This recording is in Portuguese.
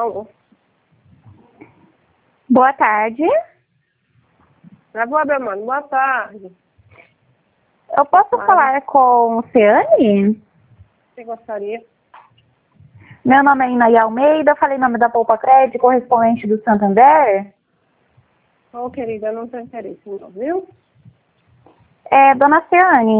Paulo. Boa tarde. Avó Belmano, boa tarde. Eu posso falar com o Ciane? Você gostaria? Meu nome é Inaí Almeida, eu falei em nome da Poupa Crédito, correspondente do Santander. Ô, querida, eu não tenho interesse não, viu? Dona Ciane,